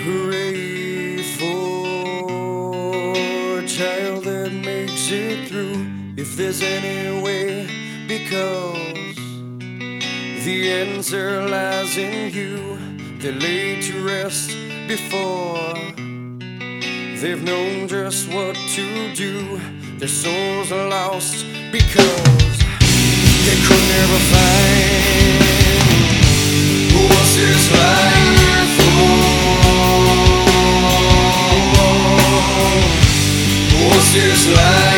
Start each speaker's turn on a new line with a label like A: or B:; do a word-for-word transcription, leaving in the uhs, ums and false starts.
A: Hooray for a child that makes it through, if there's any way, because the answer lies in you. They're laid to rest before they've known just what to do. Their souls are lost because they could never find what's this life for. What's this life?